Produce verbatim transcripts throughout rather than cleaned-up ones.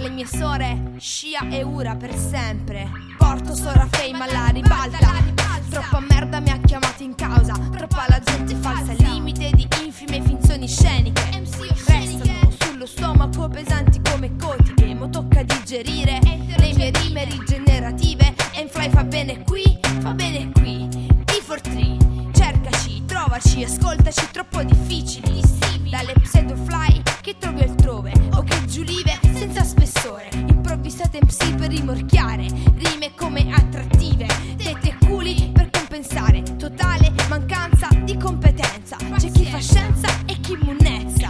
le mie sore, Scia e Ura per sempre. Porto sora fame alla ribalta, troppa merda mi ha chiamato in causa, troppa la gente falsa, limite di infime finzioni sceniche. Restano sullo stomaco pesanti come cotiche, mo tocca digerire le mie rime rigenerative. E Fly fa bene qui, fa bene qui. T quattro tre, cercaci, trovaci, ascoltaci, troppo difficili. Dalle pseudo fly che trovi altrove, o che giulive senza spessore. Improvvisate M C per rimorchiare, rime come attrattive, tette e culi per compensare, totale mancanza di competenza. C'è chi fa scienza e chi munnezza.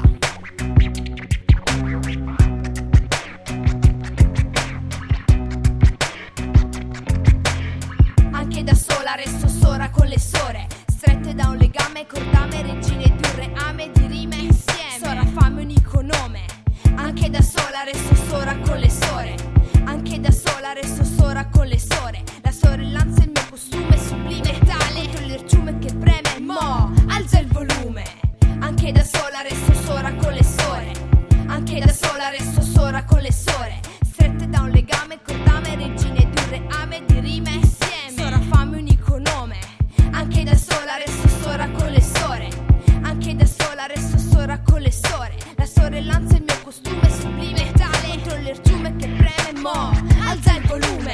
Anche da sola resto sora con le sore, strette da un legame, cordame, regine di un reame di rime insieme. Sora fame unico nome. Anche da sola resto sora con le sore, anche da sola resto sora con le sore. La sorellanza è il mio costume sublime tale, contro l'erciume che preme, mo alza il volume. Anche da sola resto sora con le sore, anche da sola resto sora con le sore, strette da un legame, cordame, regine di un reame di rime insieme. Sora fame unico nome. Anche da sola resto sora con le sore, anche da sola resto sora con le sore. La sorellanza è il mio costume sublime tale, contro l'erciume che preme, mo alza il volume.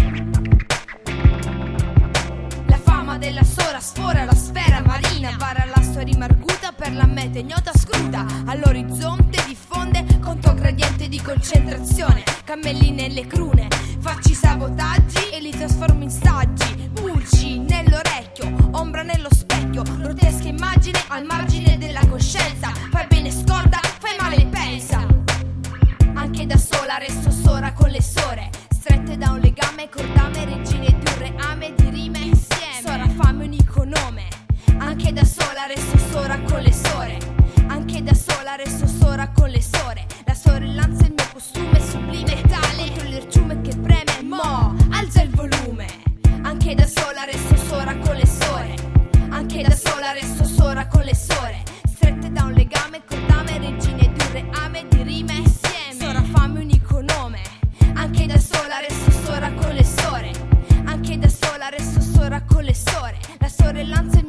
La fama della sora sfora la sfera marina, vara la sua rima arguta per la meta ignota scruta. All'orizzonte diffonde conto gradiente di concentrazione, cammelli nelle crune, facci sabotaggi e li trasformo in saggi. Pulci nell'orecchio, ombra nello specchio, grottesca immagine al margine della coscienza. Fai bene scorda, fai male pensa. Anche da sola resto sora con le sore, strette da un legame, cordame, regine di un reame di rime insieme. Sora fame unico nome. Anche da sola resto sora con le sore, anche da sola resto sora con le sore. La sorellanza è il mio costume sublime tale, contro l'erciume che preme, mo alza il volume. Anche da sola resto sora con le sore, anche da sola resto sora con le sore, strette da un legame, cordame, regine di un reame di rime insieme. Sora fame unico nome. Anche da sola resto sora con le sore, anche da sola resto sora con le sore. La sorellanza è